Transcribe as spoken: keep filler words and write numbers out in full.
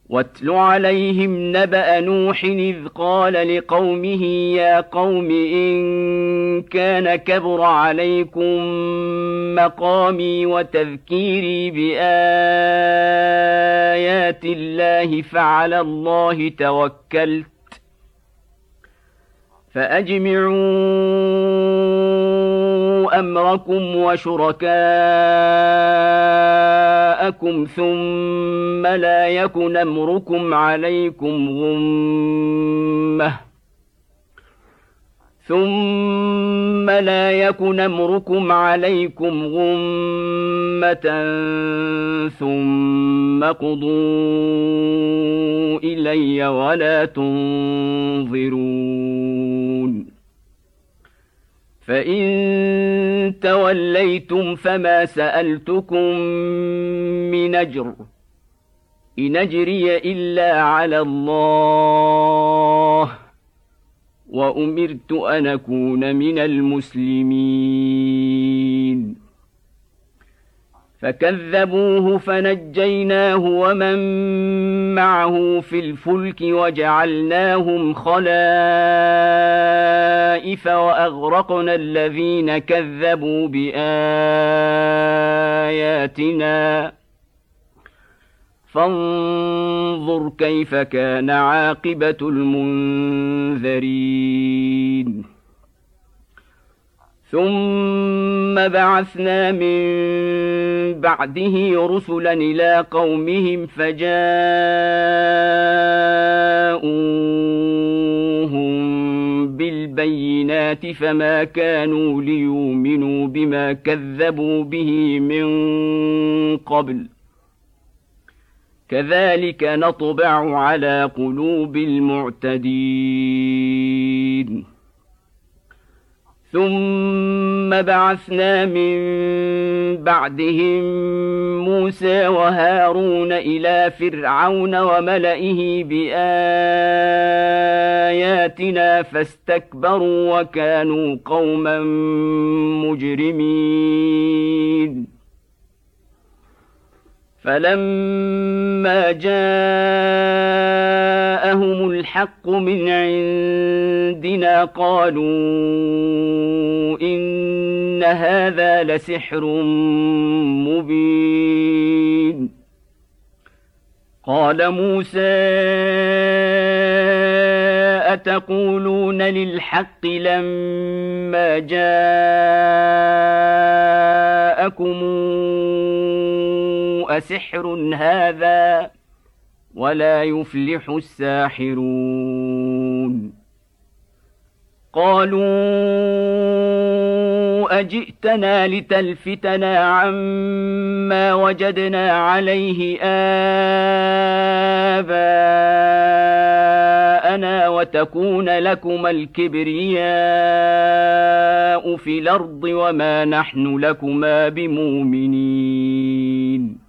واتل عليهم نبأ نوح إذ قال لقومه يا قوم إن كان كبر عليكم مقامي وتذكيري بآيات الله فعلى الله توكلت فأجمعوا أمركم وشركاءكم ثم لا يكن أمركم عليكم غمة ثم لا يكن أمركم عليكم غمة ثم قضوا إلي ولا تنظرون فإن توليتم فما سألتكم من أجر إن أجري إلا على الله وأمرت أن أكون من المسلمين فكذبوه فنجيناه ومن معه في الفلك وجعلناهم خلائف وأغرقنا الذين كذبوا بآياتنا فانظر كيف كان عاقبة المنذرين ثم بعثنا من بعده رسلا إلى قومهم فجاءوهم بالبينات فما كانوا ليؤمنوا بما كذبوا به من قبل كذلك نطبع على قلوب المعتدين ثم بعثنا من بعدهم موسى وهارون إلى فرعون وملئه بآياتنا فاستكبروا وكانوا قوما مجرمين فلما جاءهم الحق من عندنا قالوا إن هذا لسحر مبين قال موسى أتقولون للحق لما جاءكم أسحر هذا ولا يفلح الساحرون قالوا أجئتنا لتلفتنا عما وجدنا عليه آباءنا وتكون لكما الكبرياء في الأرض وما نحن لكما بمؤمنين